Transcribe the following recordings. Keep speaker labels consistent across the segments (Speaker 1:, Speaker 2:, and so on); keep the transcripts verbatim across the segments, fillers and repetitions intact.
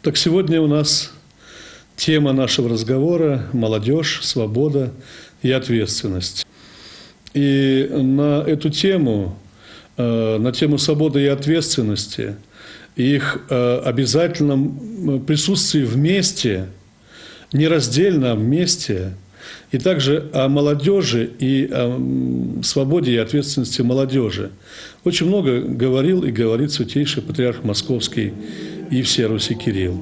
Speaker 1: Так сегодня у нас тема нашего разговора – молодежь, свобода и ответственность. И на эту тему, на тему свободы и ответственности, их обязательном присутствии вместе, нераздельно вместе, и также о молодежи и о свободе и ответственности молодежи очень много говорил и говорит Святейший Патриарх Московский и всея Руси Кирилл.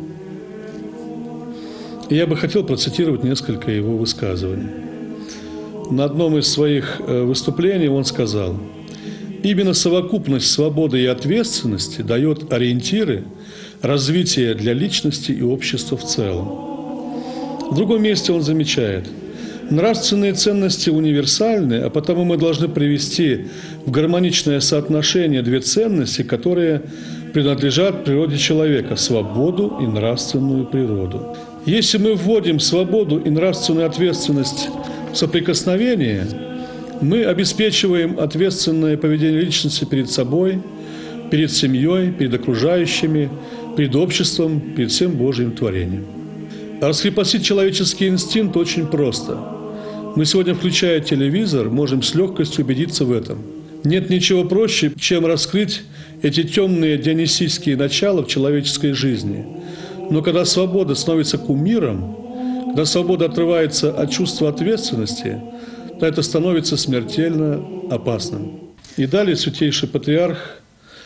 Speaker 1: И я бы хотел процитировать несколько его высказываний. На одном из своих выступлений он сказал: «Именно совокупность свободы и ответственности дает ориентиры развития для личности и общества в целом». В другом месте он замечает: «Нравственные ценности универсальны, а потому мы должны привести в гармоничное соотношение две ценности, которые принадлежат природе человека – свободу и нравственную природу. Если мы вводим свободу и нравственную ответственность в соприкосновение, мы обеспечиваем ответственное поведение личности перед собой, перед семьей, перед окружающими, перед обществом, перед всем Божьим творением». Раскрепостить человеческий инстинкт очень просто. Мы сегодня, включая телевизор, можем с легкостью убедиться в этом. Нет ничего проще, чем раскрыть эти темные дионисийские начала в человеческой жизни. Но когда свобода становится кумиром, когда свобода отрывается от чувства ответственности, то это становится смертельно опасным. И далее Святейший Патриарх,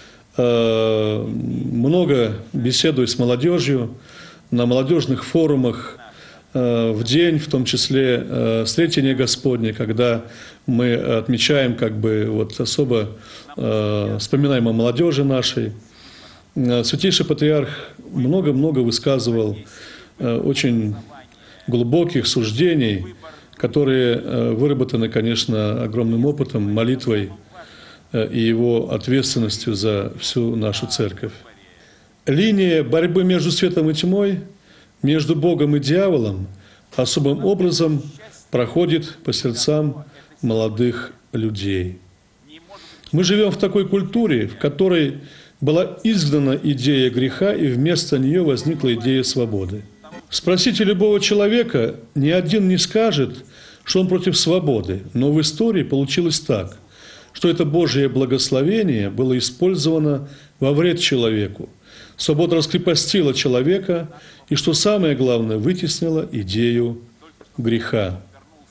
Speaker 1: э, много беседуя с молодежью, на молодежных форумах, э, в день, в том числе э, Сретения Господне, когда мы отмечаем, как бы, вот особо э, вспоминаем о молодежи нашей, э, Святейший Патриарх много-много высказывал э, очень глубоких суждений, которые э, выработаны, конечно, огромным опытом, молитвой э, и его ответственностью за всю нашу церковь. Линия борьбы между светом и тьмой, между Богом и дьяволом особым образом проходит по сердцам молодых людей. Мы живем в такой культуре, в которой была изгнана идея греха, и вместо нее возникла идея свободы. Спросите любого человека, ни один не скажет, что он против свободы, но в истории получилось так, что это Божие благословение было использовано во вред человеку. Свобода раскрепостила человека и, что самое главное, вытеснила идею греха.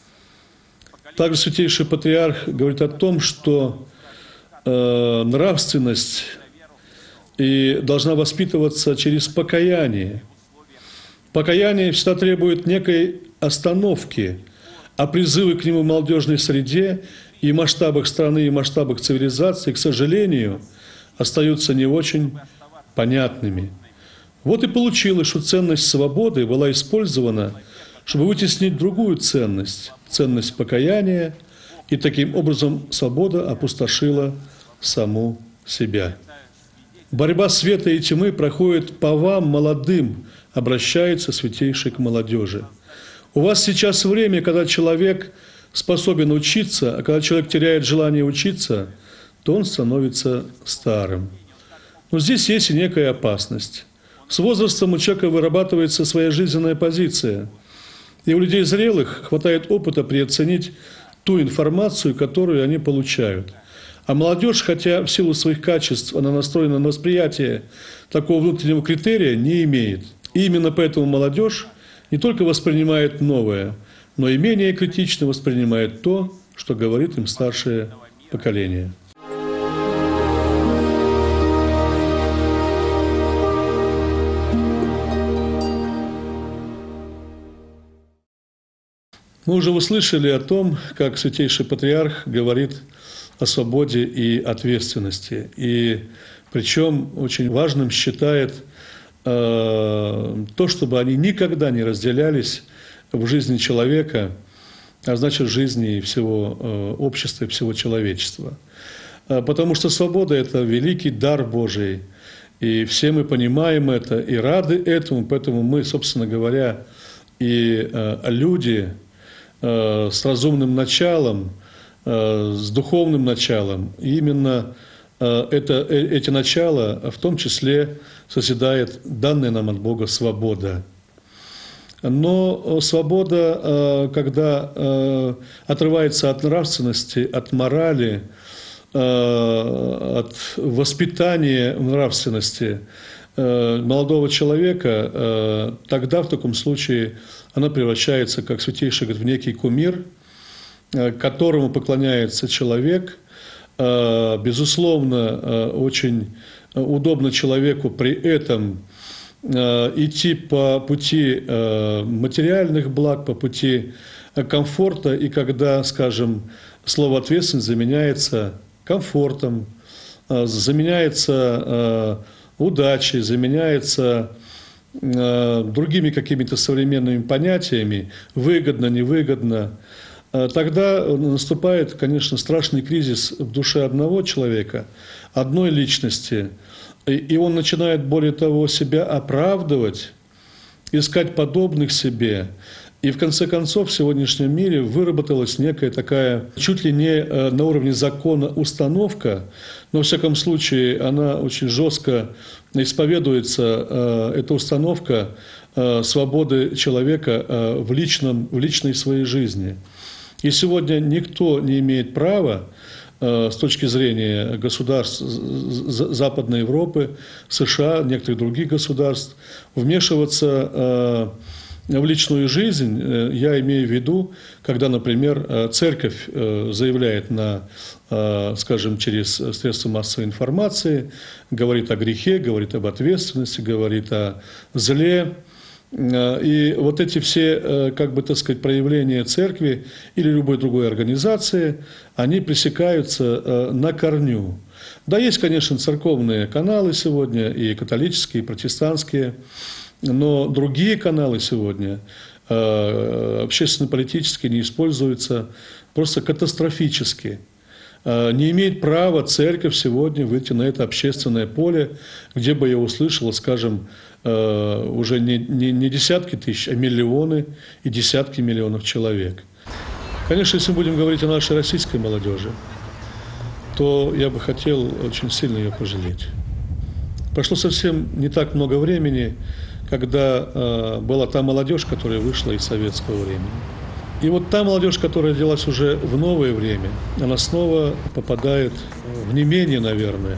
Speaker 1: Также Святейший Патриарх говорит о том, что э, нравственность и должна воспитываться через покаяние. Покаяние всегда требует некой остановки, а призывы к нему в молодежной среде и масштабах страны, и масштабах цивилизации, к сожалению, остаются не очень понятными. Вот и получилось, что ценность свободы была использована, чтобы вытеснить другую ценность, ценность покаяния, и таким образом свобода опустошила саму себя. Борьба света и тьмы проходит по вам, молодым, обращается Святейший к молодежи. У вас сейчас время, когда человек способен учиться, а когда человек теряет желание учиться, то он становится старым. Но здесь есть и некая опасность. С возрастом у человека вырабатывается своя жизненная позиция. И у людей зрелых хватает опыта переоценить ту информацию, которую они получают. А молодежь, хотя в силу своих качеств она настроена на восприятие такого внутреннего критерия, не имеет. И именно поэтому молодежь не только воспринимает новое, но и менее критично воспринимает то, что говорит им старшее поколение. Мы уже услышали о том, как Святейший Патриарх говорит о свободе и ответственности. И причем очень важным считает э, то, чтобы они никогда не разделялись в жизни человека, а значит, в жизни всего э, общества и всего человечества. Э, потому что свобода – это великий дар Божий, и все мы понимаем это и рады этому, поэтому мы, собственно говоря, и э, люди, с разумным началом, с духовным началом, именно это, эти начала в том числе созидает данная нам от Бога свобода. Но свобода, когда отрывается от нравственности, от морали, от воспитания нравственности молодого человека, тогда в таком случае она превращается, как Святейший говорит, в некий кумир, которому поклоняется человек. Безусловно, очень удобно человеку при этом идти по пути материальных благ, по пути комфорта, и когда, скажем, слово «ответственность» заменяется комфортом, заменяется удачей, заменяется другими какими-то современными понятиями, выгодно, невыгодно, тогда наступает, конечно, страшный кризис в душе одного человека, одной личности, и он начинает, более того, себя оправдывать, искать подобных себе. И в конце концов в сегодняшнем мире выработалась некая такая, чуть ли не на уровне закона установка, но, во всяком случае, она очень жестко исповедуется, эта установка свободы человека в, личном, в личной своей жизни. И сегодня никто не имеет права с точки зрения государств Западной Европы, США, некоторых других государств, вмешиваться в личную жизнь. Я имею в виду, когда, например, церковь заявляет на, скажем, через средства массовой информации, говорит о грехе, говорит об ответственности, говорит о зле. И вот эти все, как бы, так сказать, проявления церкви или любой другой организации, они пресекаются на корню. Да, есть, конечно, церковные каналы сегодня, и католические, и протестантские, но другие каналы сегодня, общественно-политические, не используются просто катастрофически. Не имеет права церковь сегодня выйти на это общественное поле, где бы я услышал, скажем, уже не, не, не десятки тысяч, а миллионы и десятки миллионов человек. Конечно, если мы будем говорить о нашей российской молодежи, то я бы хотел очень сильно ее пожалеть. Прошло совсем не так много времени, когда была та молодежь, которая вышла из советского времени. И вот та молодежь, которая родилась уже в новое время, она снова попадает в не менее, наверное,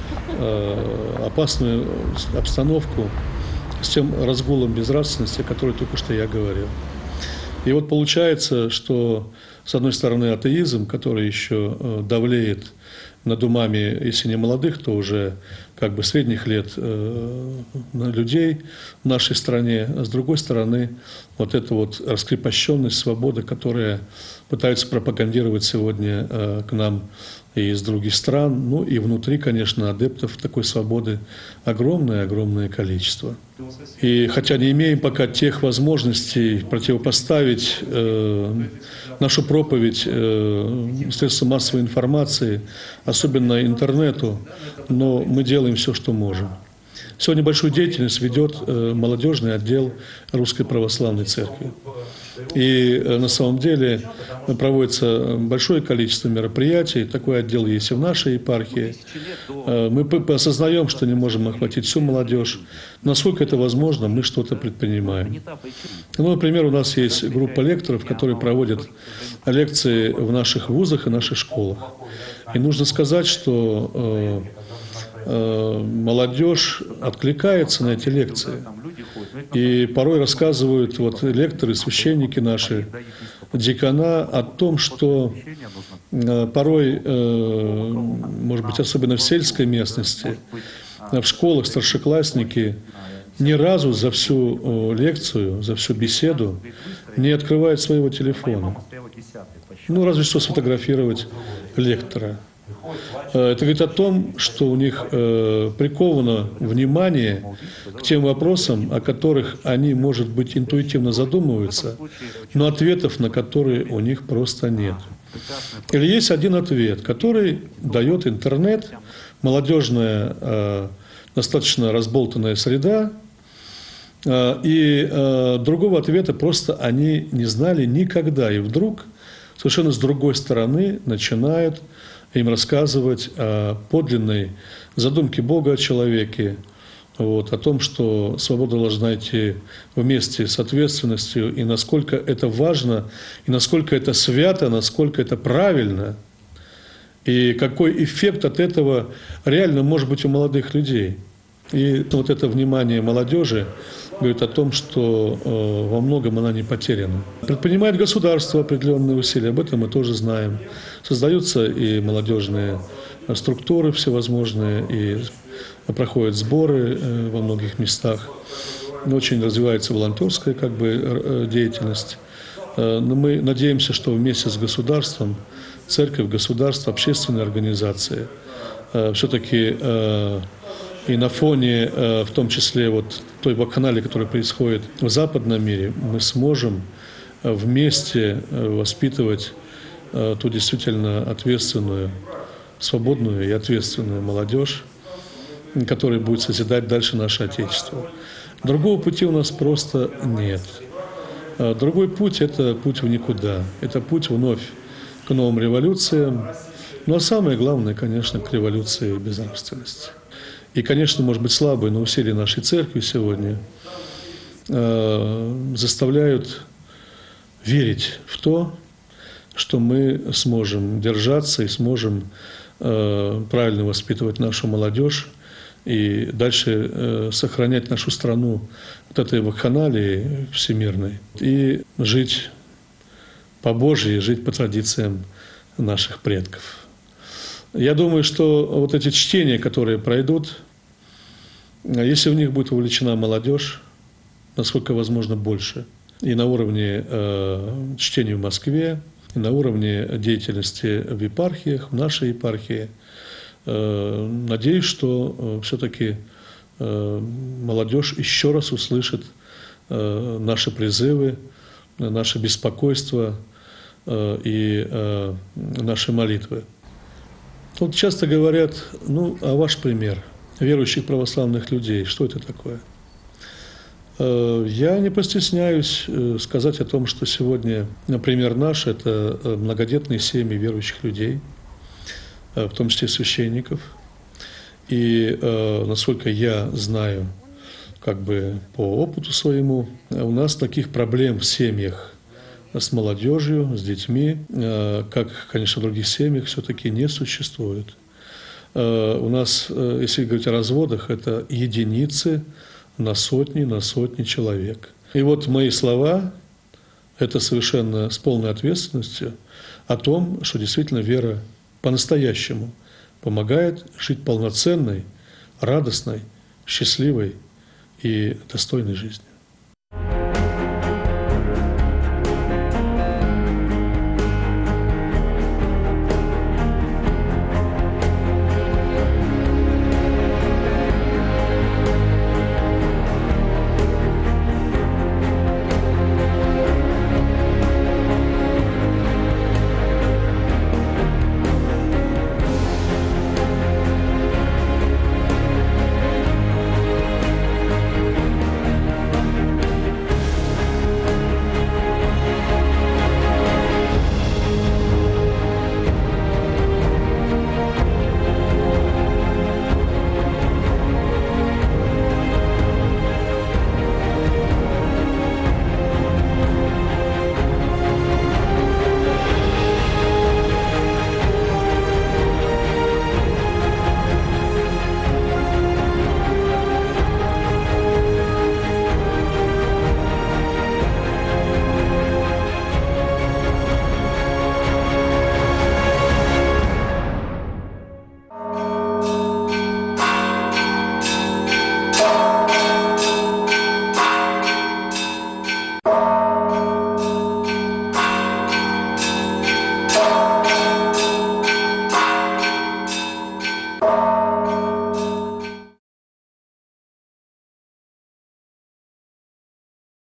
Speaker 1: опасную обстановку с тем разгулом безнравственности, о которой только что я говорил. И вот получается, что, с одной стороны, атеизм, который еще давлеет над умами, если не молодых, то уже как бы средних лет э, людей в нашей стране, а с другой стороны, вот эта вот раскрепощенность, свобода, которая пытаются пропагандировать сегодня э, к нам и из других стран, ну и внутри, конечно, адептов такой свободы огромное-огромное количество. И хотя не имеем пока тех возможностей противопоставить э, нашу проповедь э, средствам массовой информации, особенно интернету, но мы делаем все, что можем. Сегодня большую деятельность ведет э, молодежный отдел Русской Православной Церкви. И э, на самом деле проводится большое количество мероприятий, такой отдел есть и в нашей епархии. Э, мы осознаем, что не можем охватить всю молодежь. Насколько это возможно, мы что-то предпринимаем. Ну, например, у нас есть группа лекторов, которые проводят лекции в наших вузах и наших школах. И нужно сказать, что э, молодежь откликается на эти лекции. И порой рассказывают вот лекторы, священники наши, дьякона о том, что порой, может быть, особенно в сельской местности, в школах старшеклассники ни разу за всю лекцию, за всю беседу не открывают своего телефона. Ну, разве что сфотографировать лектора. Это говорит о том, что у них э, приковано внимание к тем вопросам, о которых они, может быть, интуитивно задумываются, но ответов на которые у них просто нет. Или есть один ответ, который дает интернет, молодежная, э, достаточно разболтанная среда, э, и э, другого ответа просто они не знали никогда, и вдруг совершенно с другой стороны начинают им рассказывать о подлинной задумке Бога о человеке, вот, о том, что свобода должна идти вместе с ответственностью, и насколько это важно, и насколько это свято, насколько это правильно, и какой эффект от этого реально может быть у молодых людей. И вот это внимание молодежи говорит о том, что э, во многом она не потеряна. Предпринимает государство определенные усилия, об этом мы тоже знаем. Создаются и молодежные структуры всевозможные, и проходят сборы э, во многих местах. Очень развивается волонтерская как бы, э, деятельность. Э, но мы надеемся, что вместе с государством, церковь, государство, общественные организации э, все-таки э, и на фоне, в том числе, вот той вакханалии, которая происходит в западном мире, мы сможем вместе воспитывать ту действительно ответственную, свободную и ответственную молодежь, которая будет созидать дальше наше Отечество. Другого пути у нас просто нет. Другой путь – это путь в никуда. Это путь вновь к новым революциям. Ну а самое главное, конечно, к революции безнравственности. И, конечно, может быть, слабые, но усилия нашей церкви сегодня э, заставляют верить в то, что мы сможем держаться и сможем э, правильно воспитывать нашу молодежь и дальше э, сохранять нашу страну от этой вакханалии всемирной и жить по Божьей, жить по традициям наших предков. Я думаю, что вот эти чтения, которые пройдут, если в них будет вовлечена молодежь, насколько возможно больше, и на уровне э, чтения в Москве, и на уровне деятельности в епархиях, в нашей епархии, э, надеюсь, что э, все-таки э, молодежь еще раз услышит э, наши призывы, наше беспокойство э, и э, наши молитвы. Вот часто говорят, ну, а ваш пример верующих православных людей, что это такое? Я не постесняюсь сказать о том, что сегодня, например, наш – это многодетные семьи верующих людей, в том числе священников. И, насколько я знаю, как бы по опыту своему, у нас таких проблем в семьях с молодежью, с детьми, как, конечно, в других семьях, все-таки не существует. У нас, если говорить о разводах, это единицы на сотни, на сотни человек. И вот мои слова – это совершенно с полной ответственностью о том, что действительно вера по-настоящему помогает жить полноценной, радостной, счастливой и достойной жизнью.